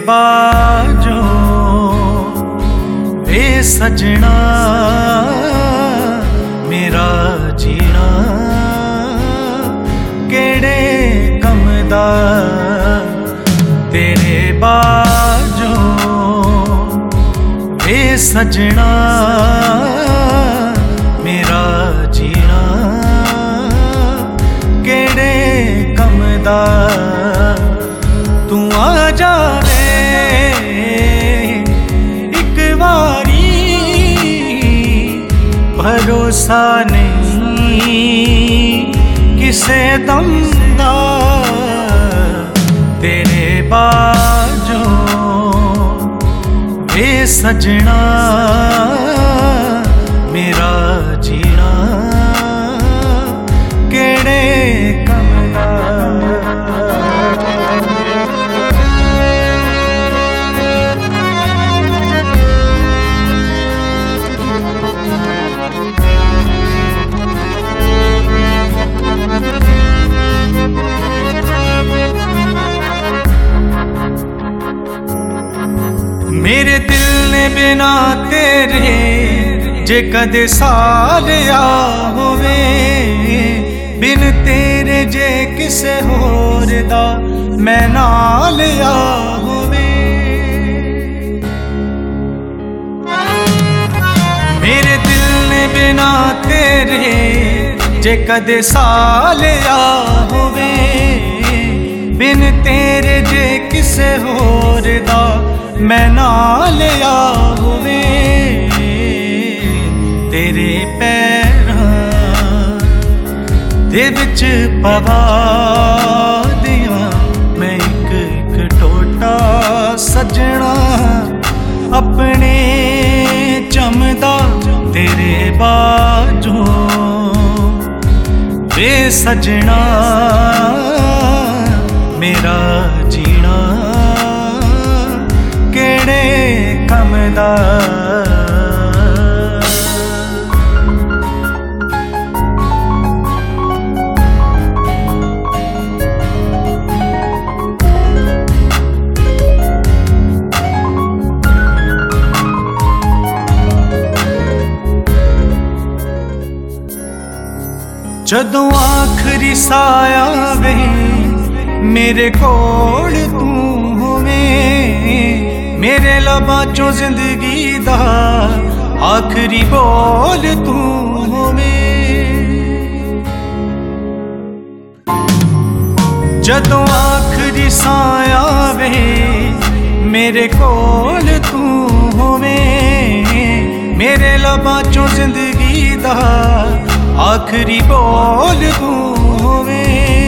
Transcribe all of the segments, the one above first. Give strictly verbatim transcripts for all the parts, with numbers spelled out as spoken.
बाजो वे सजना मेरा जीना केड़े कम दा तेरे बाजो वे सजना मेरा जीना केड़े कम दा तू आ जावे एक बारी भरोसा नहीं किसे दम दा तेरे बाजो वे सजना मेरा जीना केड़े कम दा मेरे दिल ने बिना तेरे जे कदे सालिया होवे बिन तेरे जे किसे होर दा मैं नाल आ होवे मेरे दिल ने बिना तेरे जे कदे सालिया होवे बिन तेरे जे किसे होर दा मैं नाल आ होवे तेरे पैरां दे विच पवा दियां मैं एक एक टोटा सजना अपने चमदा तेरे बाजो वे सजना मेरा जीना केड़े कम दा जदों आखरी साया वे मेरे कोल तू होवे मेरे लबां चों जिंदगी दा आखरी बोल तू होवे जदों आखरी साया वे मेरे कोल तू होवे मेरे लबां चों जिंदगी दा आखरी बोल तू होवे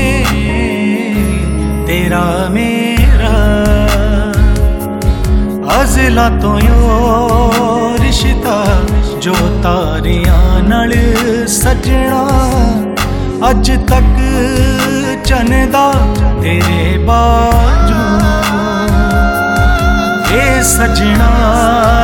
तेरा मेरा अज़ला तो यो रिश्ता जो तारियां नाल सजना अज तक चनदा तेरे बाजो ए सजना